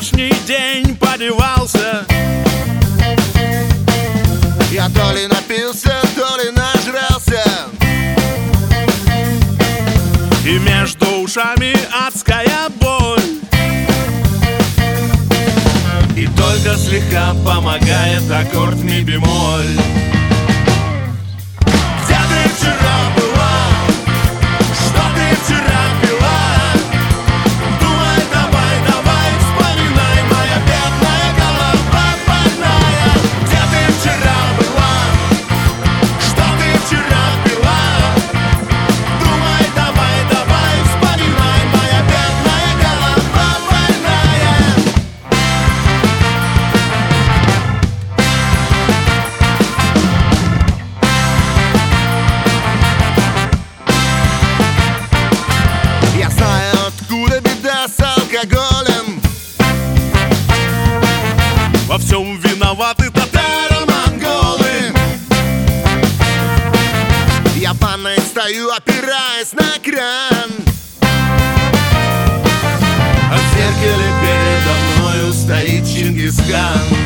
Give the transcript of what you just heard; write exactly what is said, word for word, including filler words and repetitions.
вчерашний день подевался? Я то ли напился, то ли нажрался, и между ушами адская боль, и только слегка помогает аккорд ми бемоль. Где ты вчера была? Что ты вчера пила? Думай, давай, давай, вспоминай, моя бедная голова больная. Где ты вчера была? Что ты вчера пила? Думай, давай, давай, вспоминай, моя бедная голова больная. я знаю, откуда беда с алкоголем. Во всем виноваты татаро-монголы. Я в ванной стою, опираясь на кран, А в зеркале передо мною стоит Чингисхан.